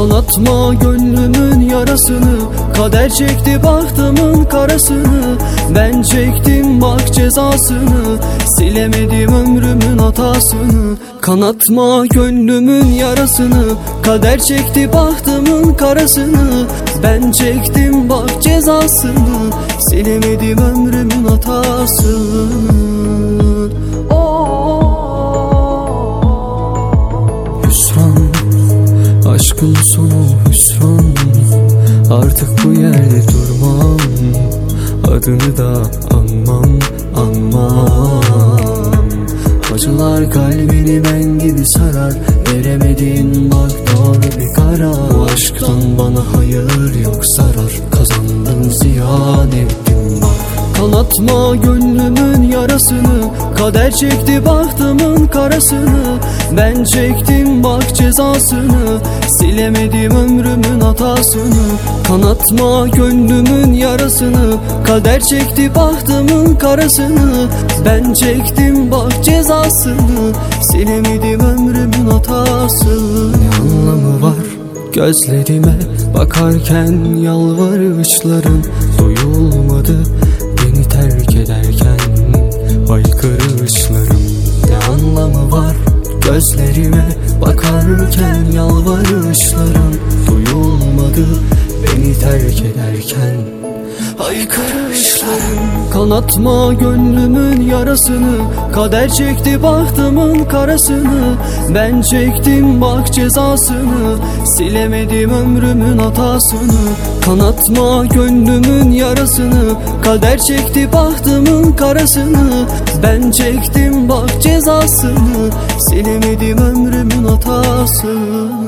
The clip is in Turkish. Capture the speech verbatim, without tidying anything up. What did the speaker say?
Kanatma gönlümün yarasını, kader çekti bahtımın karasını. Ben çektim bak cezasını, silemedim ömrümün hatasını. Kanatma gönlümün yarasını, kader çekti bahtımın karasını. Ben çektim bak cezasını, silemedim ömrümün hatasını. Hüsran, aşkın sonu hüsran. Artık bu yerde durmam, adını da anmam, anmam. Acılar kalbini ben gibi sarar, veremedin bak doğru bir karar. Bu aşktan bana hayır yok zarar, kazandın ziyan ettin bak. Kanatma gönlümün yarasını, kader çekti bahtımın karasını. Ben çektim bak cezasını, silemedim ömrümün hatasını. Kanatma gönlümün yarasını, kader çekti bahtımın karasını. Ben çektim bak cezasını, silemedim ömrümün hatasını. Ne anlamı var gözlerime bakarken yalvarışların? Duyulmadı beni terk ederken haykırışlarım. Ne anlamı var gözlerime bakarken yalvarışların? Duyulmadı beni terk ederken haykırışlarım. Kanatma gönlümün yarasını, kader çekti bahtımın karasını. Ben çektim bak cezasını, silemedim ömrümün hatasını. Kanatma gönlümün yarasını, kader çekti bahtımın karasını. Ben çektim bak cezasını, silemedim ömrümün hatasını.